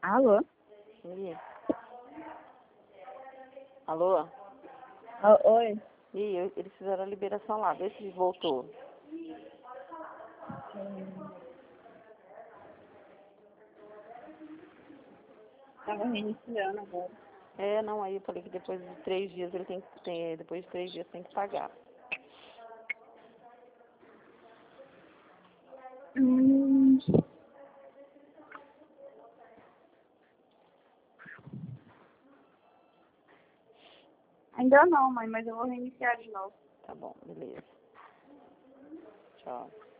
Alô? Ih. Alô? Oi? Ih, eles fizeram a liberação lá, vê se voltou. Tava reiniciando agora. É, não, aí eu falei que depois de 3 dias ele depois de 3 dias tem que pagar. Hum. Ainda não, mãe, mas eu vou reiniciar de novo. Tá bom, beleza. Tchau.